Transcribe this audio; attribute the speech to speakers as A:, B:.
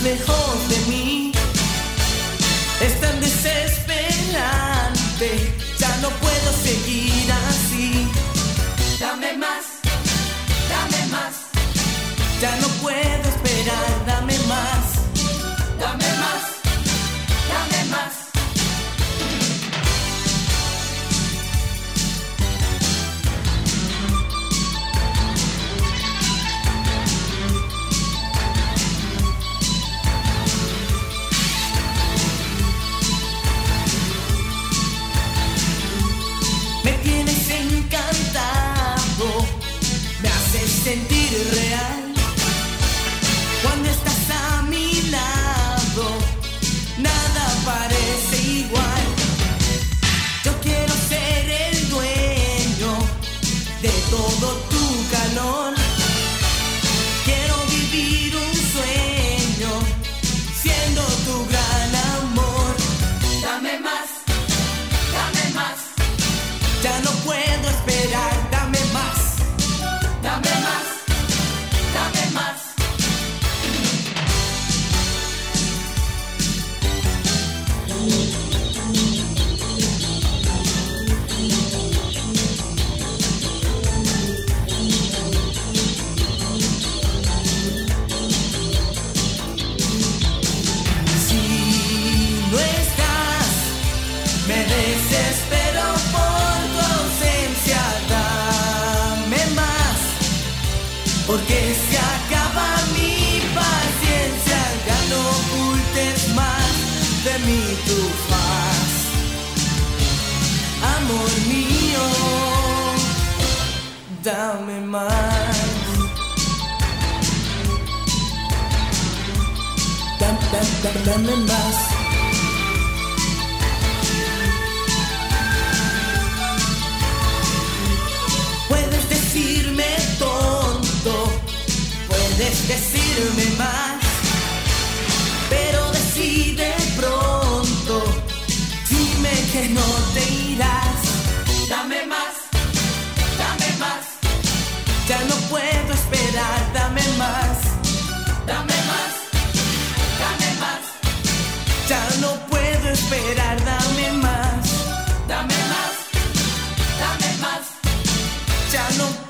A: lejos de mí. Es tan desesperante, ya no puedo seguir así. Dame más, dame más. Ya no puedo esperar, dame más. Dame más, dame más. Sentir real cuando estás a mi lado, nada parece igual. Yo quiero ser el dueño de todo tu calor. Quiero vivir un sueño siendo tu gran amor. Dame más, dame más. Ya no puedo esperar, dame más. Dame más, dame más. Si no estás, me desespero por tu ausencia. Dame más, porque se acaba mi paciencia. Ya no ocultes más de mí tu faz, amor mío. Dame más. Dame más. Puedes decirme tonto, puedes decirme más, pero decide pronto, dime que no te irás. Dame más, dame más. Ya no puedo esperar, dame más. Dame más, dame más. Ya no puedo esperar, dame más. Dame más, dame más. Ya no